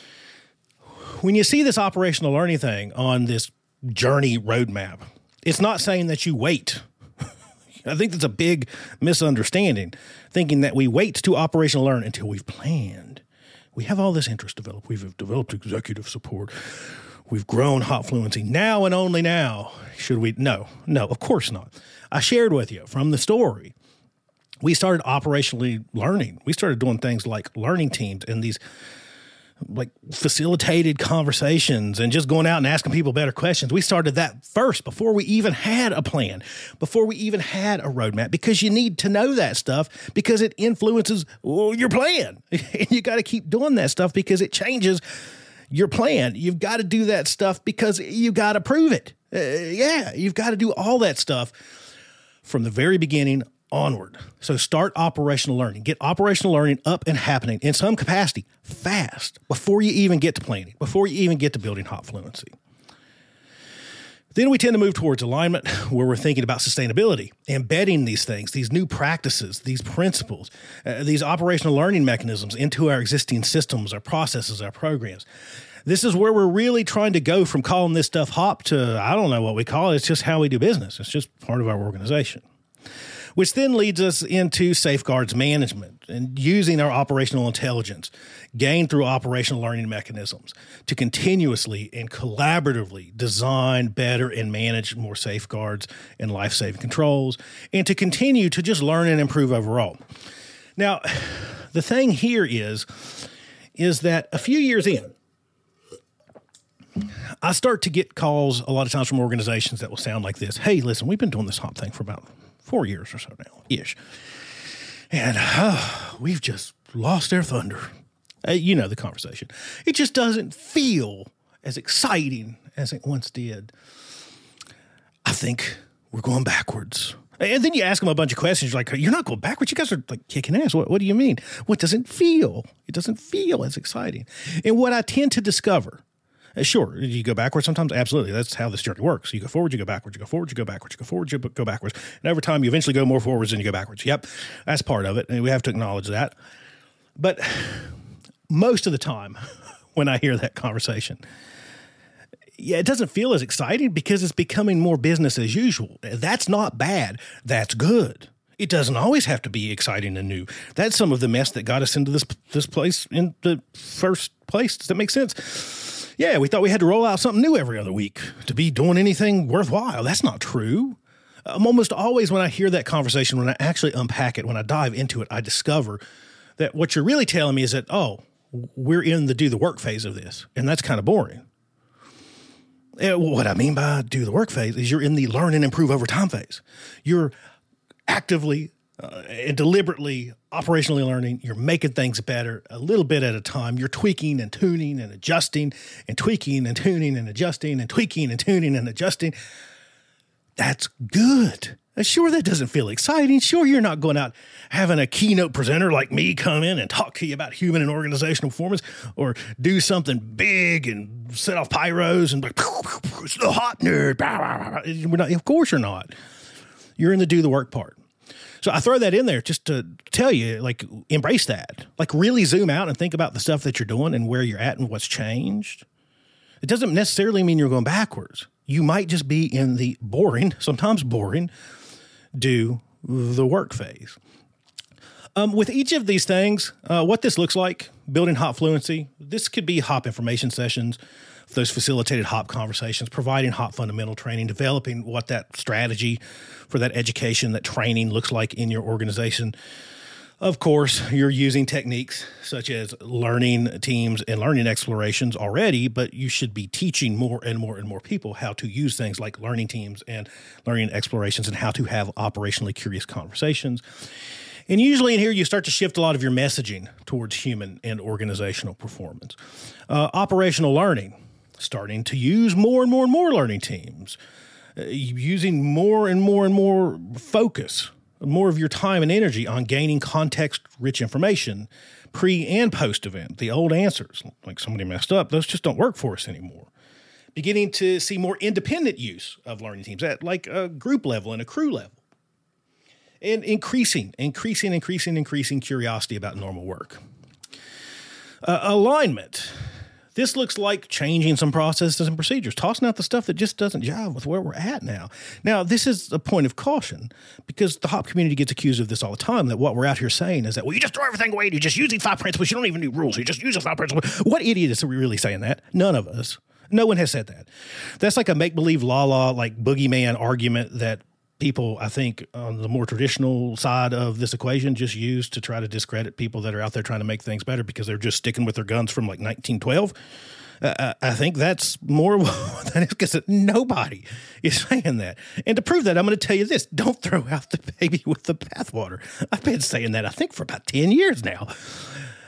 When you see this operational learning thing on this journey roadmap, it's not saying that you wait. I think that's a big misunderstanding, thinking that we wait to operational learn until we've planned. We have all this interest developed. We've developed executive support. We've grown hop fluency. Now and only now should we? No, of course not. I shared with you from the story. We started operationally learning. We started doing things like learning teams and these like facilitated conversations and just going out and asking people better questions. We started that first before we even had a plan, before we even had a roadmap, because you need to know that stuff because it influences your plan. And you got to keep doing that stuff because it changes your plan. You've got to do that stuff because you got to prove it. You've got to do all that stuff from the very beginning onward. So start operational learning. Get operational learning up and happening in some capacity fast before you even get to planning, before you even get to building hop fluency. Then we tend to move towards alignment, where we're thinking about sustainability, embedding these things, these new practices, these principles, these operational learning mechanisms into our existing systems, our processes, our programs. This is where we're really trying to go from calling this stuff hop to, I don't know what we call it. It's just how we do business. It's just part of our organization. Which then leads us into safeguards management and using our operational intelligence gained through operational learning mechanisms to continuously and collaboratively design better and manage more safeguards and life-saving controls, and to continue to just learn and improve overall. Now, the thing here is that a few years in, I start to get calls a lot of times from organizations that will sound like this. Hey, listen, we've been doing this hop thing for about 4 years or so now-ish. And we've just lost our thunder. You know the conversation. It just doesn't feel as exciting as it once did. I think we're going backwards. And then you ask them a bunch of questions. You're like, you're not going backwards. You guys are like kicking ass. What do you mean? Well, it doesn't feel as exciting. And what I tend to discover, sure, you go backwards sometimes. Absolutely. That's how this journey works. You go forward, you go backwards, you go forward, you go backwards, you go forward, you go backwards. And over time, you eventually go more forwards than you go backwards. Yep, that's part of it. And we have to acknowledge that. But most of the time when I hear that conversation, yeah, it doesn't feel as exciting because it's becoming more business as usual. That's not bad. That's good. It doesn't always have to be exciting and new. That's some of the mess that got us into this place in the first place. Does that make sense? Yeah, we thought we had to roll out something new every other week to be doing anything worthwhile. That's not true. Almost always when I hear that conversation, when I actually unpack it, when I dive into it, I discover that what you're really telling me is that, oh, we're in the do the work phase of this, and that's kind of boring. What I mean by do the work phase is you're in the learn and improve over time phase. You're actively and deliberately operationally learning. You're making things better a little bit at a time. You're tweaking and tuning and adjusting and tweaking and tuning and adjusting and tweaking and tuning and adjusting. That's good. Sure, that doesn't feel exciting. Sure, you're not going out having a keynote presenter like me come in and talk to you about human and organizational performance, or do something big and set off pyros and like, it's the hot nerd. Of course you're not. You're in the do the work part. So I throw that in there just to tell you, like, embrace that. Like, really zoom out and think about the stuff that you're doing and where you're at and what's changed. It doesn't necessarily mean you're going backwards. You might just be in the sometimes boring, do the work phase. With each of these things, what this looks like, building hop fluency, this could be hop information sessions, those facilitated hop conversations, providing hop fundamental training, developing what that strategy for that education, that training looks like in your organization. Of course, you're using techniques such as learning teams and learning explorations already, but you should be teaching more and more and more people how to use things like learning teams and learning explorations and how to have operationally curious conversations. And usually in here, you start to shift a lot of your messaging towards human and organizational performance. Operational learning, starting to use more and more and more learning teams, using more and more and more focus, more of your time and energy on gaining context-rich information pre- and post-event. The old answers, like somebody messed up, those just don't work for us anymore. Beginning to see more independent use of learning teams at like a group level and a crew level. And increasing curiosity about normal work. Alignment. This looks like changing some processes and procedures, tossing out the stuff that just doesn't jive with where we're at now. Now, this is a point of caution because the hop community gets accused of this all the time, that what we're out here saying is that, well, you just throw everything away and you just use these 5 principles. You don't even do rules. You just use the 5 principles. What idiot is really saying that? None of us. No one has said that. That's like a make-believe la-la, like boogeyman argument that people, I think, on the more traditional side of this equation just use to try to discredit people that are out there trying to make things better because they're just sticking with their guns from like 1912. I think that's more than it's because nobody is saying that. And to prove that, I'm going to tell you this. Don't throw out the baby with the bathwater. I've been saying that, I think, for about 10 years now.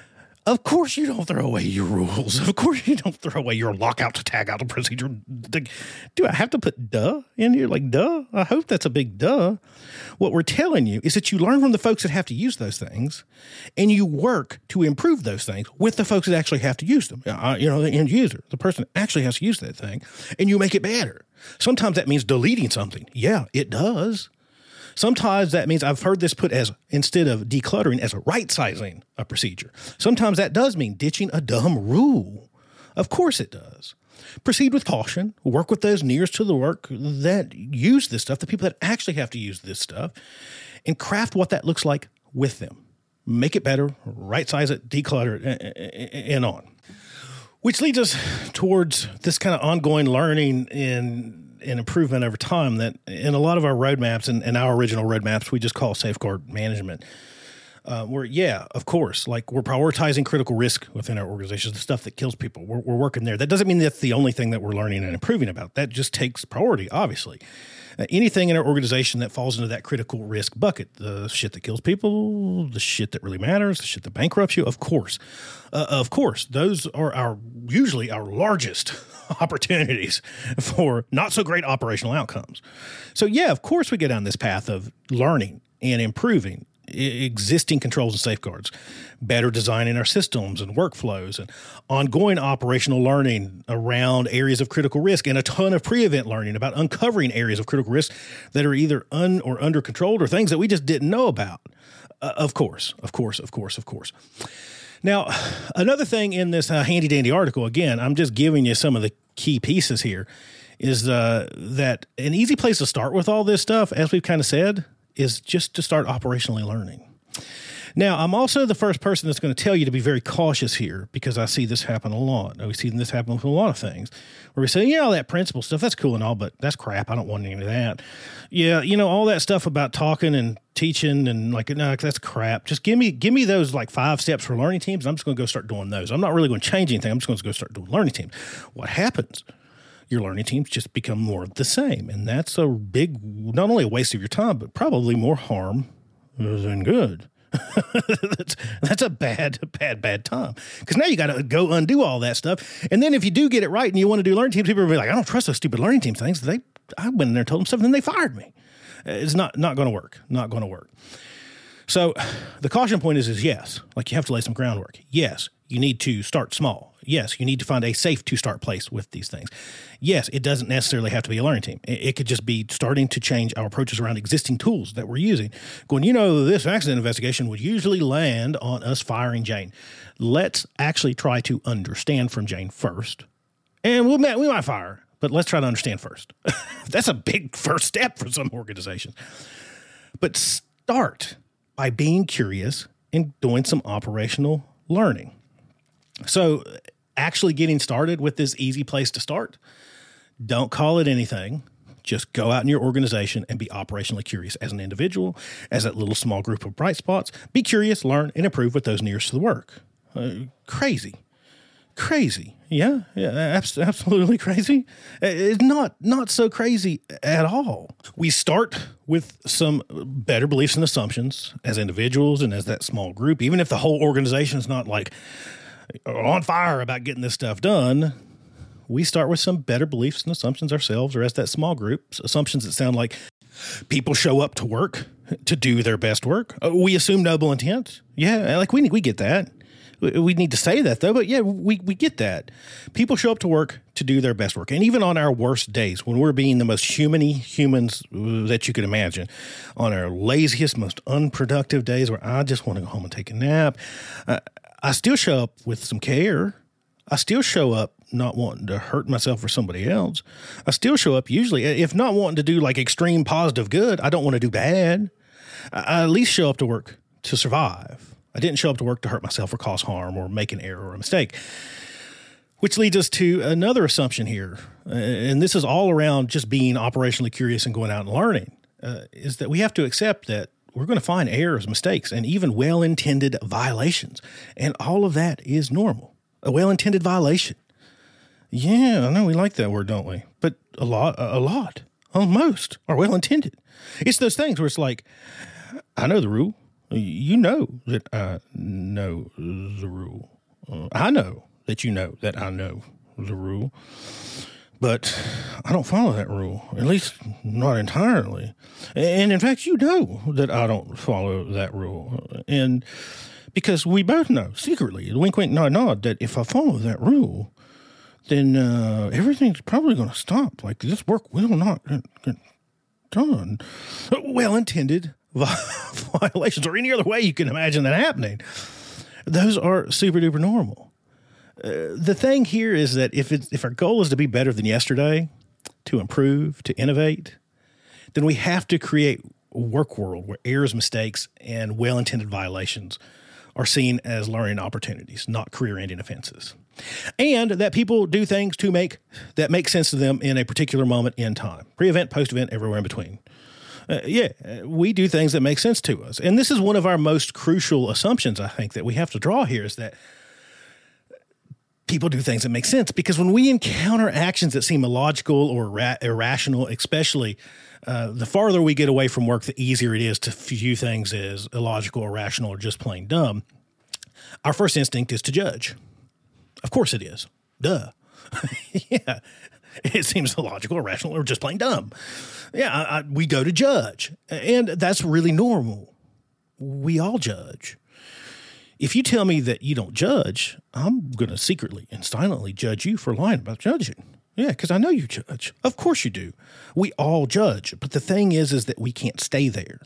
Of course you don't throw away your rules. Of course you don't throw away your lockout to tag out procedure. Do I have to put duh in here? Like, duh? I hope that's a big duh. What we're telling you is that you learn from the folks that have to use those things, and you work to improve those things with the folks that actually have to use them. The end user, the person that actually has to use that thing, and you make it better. Sometimes that means deleting something. Yeah, it does. Sometimes that means, I've heard this put as, instead of decluttering, as right-sizing a procedure. Sometimes that does mean ditching a dumb rule. Of course it does. Proceed with caution. Work with those nearest to the work that use this stuff, the people that actually have to use this stuff, and craft what that looks like with them. Make it better, right-size it, declutter it, and on. Which leads us towards this kind of ongoing learning and improvement over time that in a lot of our roadmaps and our original roadmaps, we just call safeguard management. Of course, like we're prioritizing critical risk within our organizations, the stuff that kills people. We're working there. That doesn't mean that's the only thing that we're learning and improving about. That just takes priority, obviously. Anything in our organization that falls into that critical risk bucket, the shit that kills people, the shit that really matters, the shit that bankrupts you, of course. Those are usually our largest opportunities for not so great operational outcomes. So yeah, of course we go down this path of learning and improving existing controls and safeguards, better designing our systems and workflows, and ongoing operational learning around areas of critical risk, and a ton of pre-event learning about uncovering areas of critical risk that are either or under controlled or things that we just didn't know about. Of course. Now, another thing in this handy dandy article, again, I'm just giving you some of the key pieces here, is that an easy place to start with all this stuff, as we've kind of said, is just to start operationally learning. Now, I'm also the first person that's going to tell you to be very cautious here, because I see this happen a lot. We see this happen with a lot of things where we say, all that principle stuff, that's cool and all, but that's crap. I don't want any of that. Yeah, all that stuff about talking and teaching and no, that's crap. Just give me those 5 steps for learning teams. And I'm just going to go start doing those. I'm not really going to change anything. I'm just going to go start doing learning teams. What happens? Your learning teams just become more of the same. And that's a big, not only a waste of your time, but probably more harm than good. That's a bad time. Because now you got to go undo all that stuff. And then if you do get it right and you want to do learning teams, people will be like, I don't trust those stupid learning team things. I went in there and told them stuff and then they fired me. It's not going to work. Not going to work. So the caution point is yes, you have to lay some groundwork. Yes, you need to start small. Yes, you need to find a safe to start place with these things. Yes, it doesn't necessarily have to be a learning team. It could just be starting to change our approaches around existing tools that we're using. Going, this accident investigation would usually land on us firing Jane. Let's actually try to understand from Jane first. And we might fire her, but let's try to understand first. That's a big first step for some organizations. But start by being curious and doing some operational learning. So actually getting started with this easy place to start, don't call it anything. Just go out in your organization and be operationally curious as an individual, as that little small group of bright spots. Be curious, learn, and improve with those nearest to the work. Crazy. Yeah, absolutely crazy. It's not so crazy at all. We start with some better beliefs and assumptions as individuals and as that small group, even if the whole organization is not on fire about getting this stuff done. We start with some better beliefs and assumptions ourselves, or as that small group, assumptions that sound like people show up to work to do their best work. We assume noble intent. Yeah, we get that. We need to say that, though, but yeah, we get that. People show up to work to do their best work. And even on our worst days, when we're being the most humans that you could imagine, on our laziest, most unproductive days where I just want to go home and take a nap, I still show up with some care. I still show up not wanting to hurt myself or somebody else. I still show up usually, if not wanting to do extreme positive good, I don't want to do bad. I at least show up to work to survive. I didn't show up to work to hurt myself or cause harm or make an error or a mistake. Which leads us to another assumption here, and this is all around just being operationally curious and going out and learning, is that we have to accept that we're going to find errors, mistakes, and even well-intended violations. And all of that is normal. A well-intended violation. Yeah, I know we like that word, don't we? But a lot, most are well-intended. It's those things where it's I know the rule. You know that I know the rule. I know that you know that I know the rule, but I don't follow that rule, at least not entirely. And in fact, you know that I don't follow that rule. And because we both know secretly, wink, wink, nod, nod, that if I follow that rule, then everything's probably going to stop. Like, this work will not get done. Well-intended violations, or any other way you can imagine that happening. Those are super duper normal. The thing here is that if our goal is to be better than yesterday, to improve, to innovate, then we have to create a work world where errors, mistakes, and well-intended violations are seen as learning opportunities, not career-ending offenses. And that people do things that make sense to them in a particular moment in time. Pre-event, post-event, everywhere in between. We do things that make sense to us. And this is one of our most crucial assumptions, I think, that we have to draw here, is that people do things that make sense. Because when we encounter actions that seem illogical or irrational, especially the farther we get away from work, the easier it is to view things as illogical, irrational, or just plain dumb. Our first instinct is to judge. Of course it is. Duh. Yeah. It seems illogical, irrational, or just plain dumb. Yeah, we go to judge. And that's really normal. We all judge. If you tell me that you don't judge, I'm going to secretly and silently judge you for lying about judging. Yeah, because I know you judge. Of course you do. We all judge. But the thing is that we can't stay there.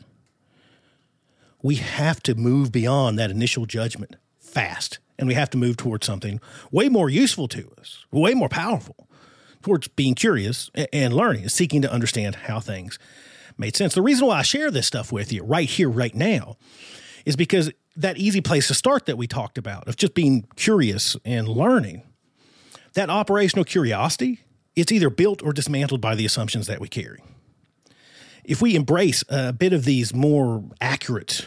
We have to move beyond that initial judgment fast. And we have to move towards something way more useful to us, way more powerful, towards being curious and learning, seeking to understand how things made sense. The reason why I share this stuff with you right here, right now, is because that easy place to start that we talked about, of just being curious and learning, that operational curiosity, it's either built or dismantled by the assumptions that we carry. If we embrace a bit of these more accurate,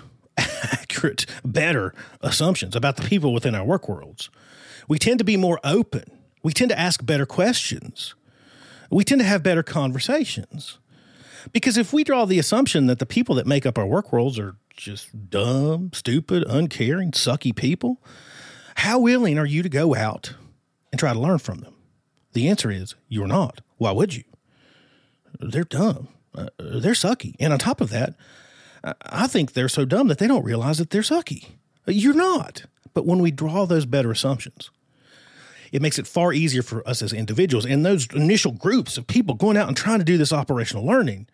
better assumptions about the people within our work worlds, we tend to be more open. We tend to ask better questions. We tend to have better conversations. Because if we draw the assumption that the people that make up our work worlds are just dumb, stupid, uncaring, sucky people, how willing are you to go out and try to learn from them? The answer is you're not. Why would you? They're dumb. They're sucky. And on top of that, I think they're so dumb that they don't realize that they're sucky. You're not. But when we draw those better assumptions, it makes it far easier for us as individuals. And those initial groups of people going out and trying to do this operational learning,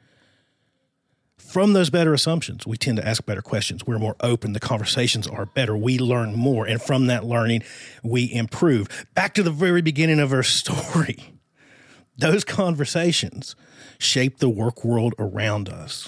from those better assumptions, we tend to ask better questions. We're more open. The conversations are better. We learn more. And from that learning, we improve. Back to the very beginning of our story. Those conversations shape the work world around us.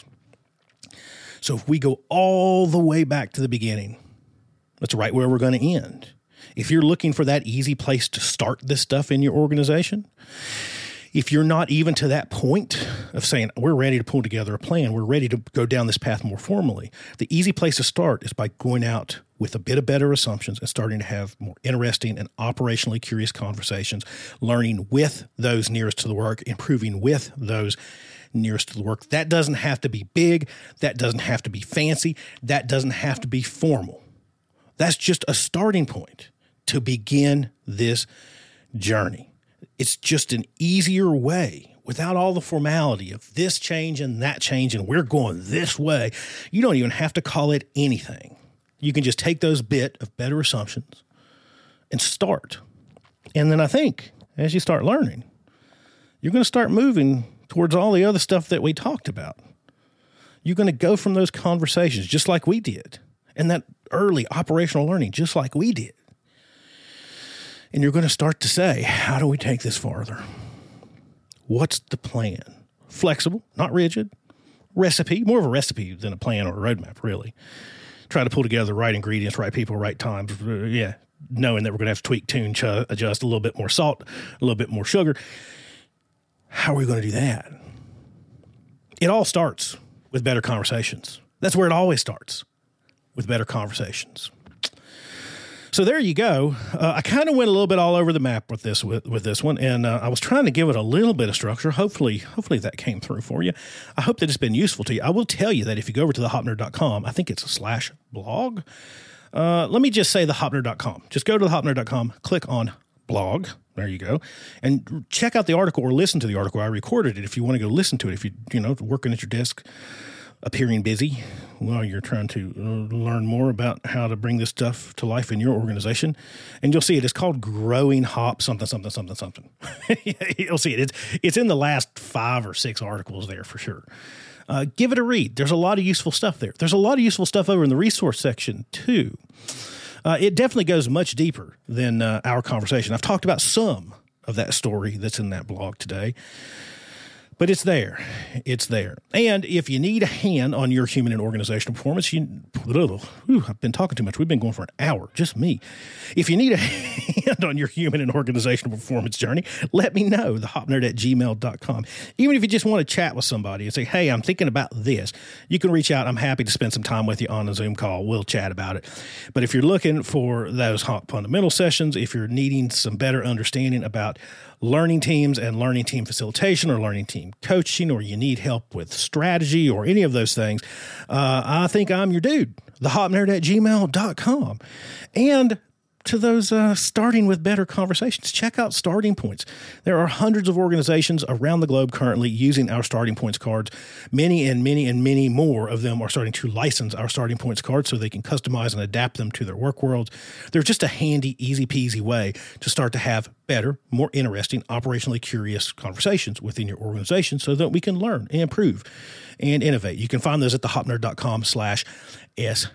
So if we go all the way back to the beginning, that's right where we're going to end. If you're looking for that easy place to start this stuff in your organization, if you're not even to that point of saying, we're ready to pull together a plan, we're ready to go down this path more formally, the easy place to start is by going out with a bit of better assumptions and starting to have more interesting and operationally curious conversations, learning with those nearest to the work, improving with those nearest to the work. That doesn't have to be big. That doesn't have to be fancy. That doesn't have to be formal. That's just a starting point to begin this journey. It's just an easier way without all the formality of this change and that change and we're going this way. You don't even have to call it anything. You can just take those bit of better assumptions and start. And then I think as you start learning, you're going to start moving towards all the other stuff that we talked about. You're going to go from those conversations just like we did, and that early operational learning just like we did. And you're going to start to say, how do we take this farther? What's the plan? Flexible, not rigid. Recipe, more of a recipe than a plan or a roadmap, really. Try to pull together the right ingredients, right people, right times. Knowing that we're going to have to tweak, tune, adjust a little bit more salt, a little bit more sugar. How are we going to do that? It all starts with better conversations. That's where it always starts, with better conversations. So there you go. I kind of went a little bit all over the map with this one, and I was trying to give it a little bit of structure. Hopefully that came through for you. I hope that it's been useful to you. I will tell you that if you go over to thehopnerd.com, I think it's /blog. let me just say thehopnerd.com. Just go to thehopnerd.com, click on blog. There you go. And check out the article or listen to the article. I recorded it if you want to go listen to it. If you're working at your desk, appearing busy while you're trying to learn more about how to bring this stuff to life in your organization. And you'll see it. It's called Growing Hop something. You'll see it. It's in the last 5 or 6 articles there for sure. Give it a read. There's a lot of useful stuff there. There's a lot of useful stuff over in the resource section too. It definitely goes much deeper than our conversation. I've talked about some of that story that's in that blog today. But it's there. It's there. And if you need a hand on your human and organizational performance, I've been talking too much. We've been going for an hour, just me. If you need a hand on your human and organizational performance journey, let me know, thehopnerd@gmail.com. Even if you just want to chat with somebody and say, hey, I'm thinking about this, you can reach out. I'm happy to spend some time with you on a Zoom call. We'll chat about it. But if you're looking for those hot fundamental sessions, if you're needing some better understanding about learning teams and learning team facilitation or learning team coaching, or you need help with strategy or any of those things, I think I'm your dude, thehopnerd@gmail.com. And to those starting with better conversations, check out Starting Points. There are hundreds of organizations around the globe currently using our Starting Points cards. Many and many and many more of them are starting to license our Starting Points cards so they can customize and adapt them to their work worlds. They're just a handy, easy peasy way to start to have better, more interesting, operationally curious conversations within your organization so that we can learn and improve and innovate. You can find those at thehopnerd.com/SP.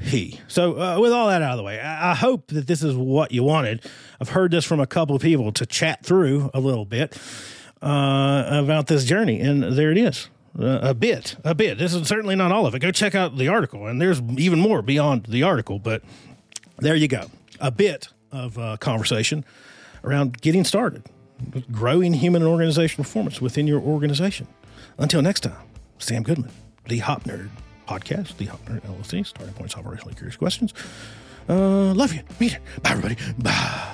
So with all that out of the way, I hope that this is what you wanted. I've heard this from a couple of people to chat through a little bit about this journey, and there it is. A bit. This is certainly not all of it. Go check out the article, and there's even more beyond the article, but there you go. A bit of conversation around getting started, growing human and organizational performance within your organization. Until next time, Sam Goodman, the Hop Nerd Podcast, the Hop Nerd LLC, Starting Points, operationally curious questions. Love you. Meet it. Bye, everybody. Bye.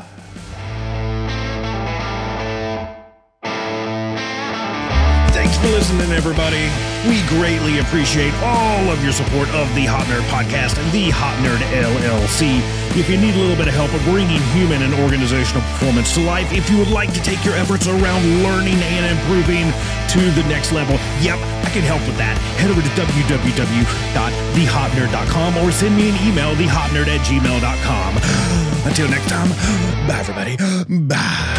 Thanks for listening, everybody. We greatly appreciate all of your support of the Hop Nerd Podcast and the Hop Nerd LLC. If you need a little bit of help with bringing human and organizational performance to life, if you would like to take your efforts around learning and improving to the next level, yep, I can help with that. Head over to www.thehopnerd.com or send me an email, thehopnerd@gmail.com. Until next time, bye, everybody. Bye.